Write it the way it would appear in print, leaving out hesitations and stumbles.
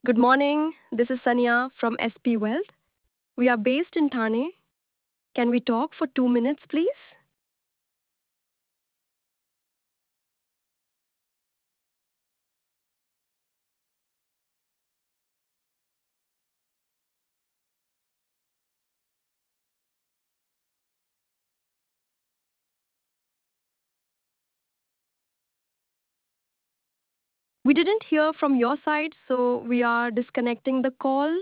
Good morning. This is Sanya from SP Wealth. We are based in Thane. Can we talk for 2 minutes, please? We didn't hear from your side, so we are disconnecting the call.